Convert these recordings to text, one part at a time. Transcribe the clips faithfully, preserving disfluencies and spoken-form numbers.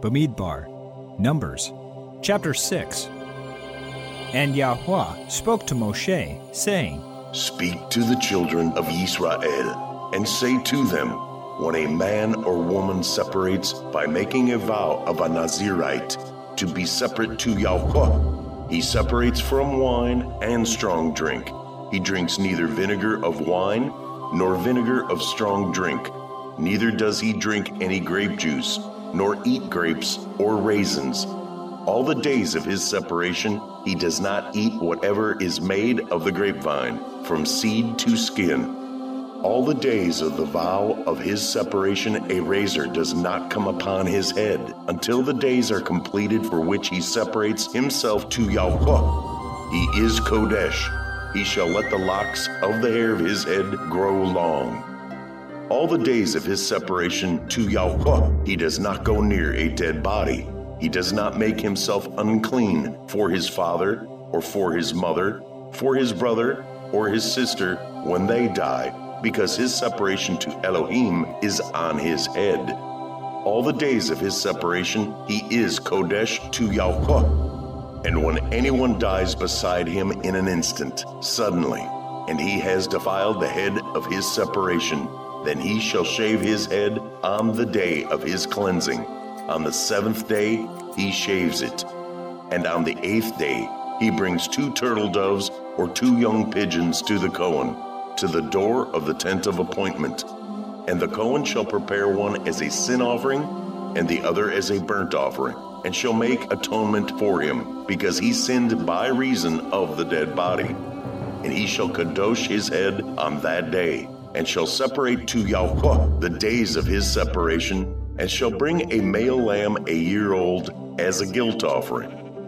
Bamidbar, Numbers, chapter six. And Yahweh spoke to Moshe, saying, Speak to the children of Israel, and say to them, when a man or woman separates by making a vow of a Nazirite to be separate to Yahweh, he separates from wine and strong drink. He drinks neither vinegar of wine nor vinegar of strong drink. Neither does he drink any grape juice, nor eat grapes or raisins. All the days of his separation, he does not eat whatever is made of the grapevine, from seed to skin. All the days of the vow of his separation, a razor does not come upon his head, until the days are completed for which he separates himself to Yahweh. He is Kodesh. He shall let the locks of the hair of his head grow long. All the days of his separation to Yahweh, he does not go near a dead body. He does not make himself unclean for his father, or for his mother, for his brother, or his sister when they die, because his separation to Elohim is on his head. All the days of his separation, he is Kodesh to Yahweh. And when anyone dies beside him in an instant, suddenly, and he has defiled the head of his separation, then he shall shave his head on the day of his cleansing. On the seventh day, he shaves it. And on the eighth day, he brings two turtle doves or two young pigeons to the Kohen, to the door of the tent of appointment. And the Kohen shall prepare one as a sin offering, and the other as a burnt offering, and shall make atonement for him, because he sinned by reason of the dead body. And he shall kadosh his head on that day, and shall separate to Yahweh the days of his separation, and shall bring a male lamb a year old as a guilt offering.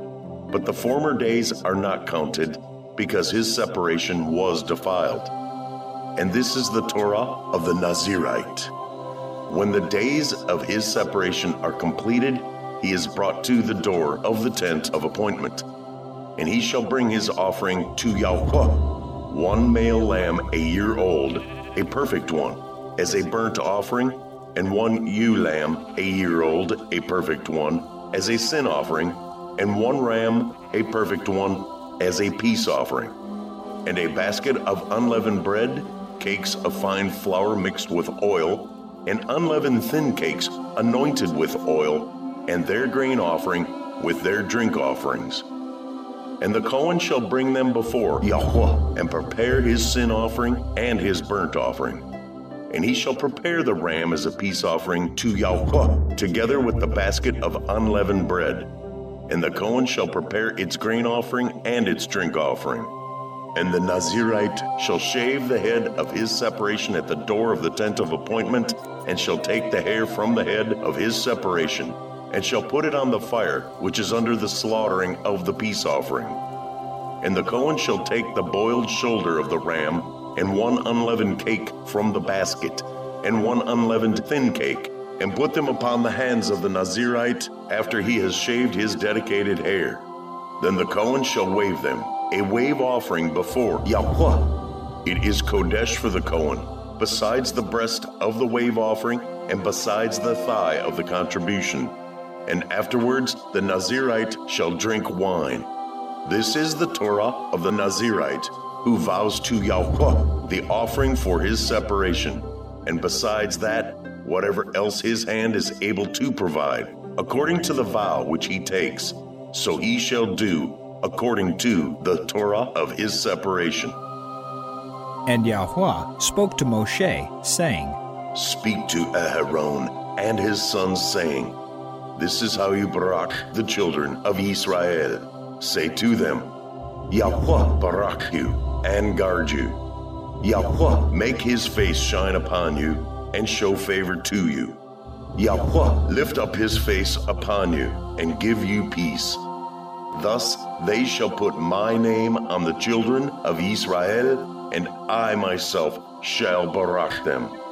But the former days are not counted, because his separation was defiled. And this is the Torah of the Nazirite. When the days of his separation are completed, he is brought to the door of the tent of appointment. And he shall bring his offering to Yahweh, one male lamb a year old, a perfect one, as a burnt offering, and one ewe lamb a year old, a perfect one, as a sin offering, and one ram, a perfect one, as a peace offering. And a basket of unleavened bread, cakes of fine flour mixed with oil, and unleavened thin cakes anointed with oil, and their grain offering with their drink offerings. And the Kohen shall bring them before Yahweh, and prepare his sin offering and his burnt offering. And he shall prepare the ram as a peace offering to Yahweh, together with the basket of unleavened bread. And the Kohen shall prepare its grain offering and its drink offering. And the Nazirite shall shave the head of his separation at the door of the tent of appointment, and shall take the hair from the head of his separation, and shall put it on the fire which is under the slaughtering of the peace offering. And the Kohen shall take the boiled shoulder of the ram, and one unleavened cake from the basket, and one unleavened thin cake, and put them upon the hands of the Nazirite after he has shaved his dedicated hair. Then the Kohen shall wave them, a wave offering before Yahweh. It is Kodesh for the Kohen, besides the breast of the wave offering, and besides the thigh of the contribution. And afterwards the Nazirite shall drink wine. This is the Torah of the Nazirite, who vows to Yahweh the offering for his separation, and besides that, whatever else his hand is able to provide, according to the vow which he takes, so he shall do according to the Torah of his separation. And Yahweh spoke to Moshe, saying, Speak to Aaron and his sons, saying, This is how you barak the children of Israel. Say to them, Yahweh barak you and guard you. Yahweh make his face shine upon you and show favor to you. Yahweh lift up his face upon you and give you peace. Thus they shall put my name on the children of Israel, and I myself shall barak them.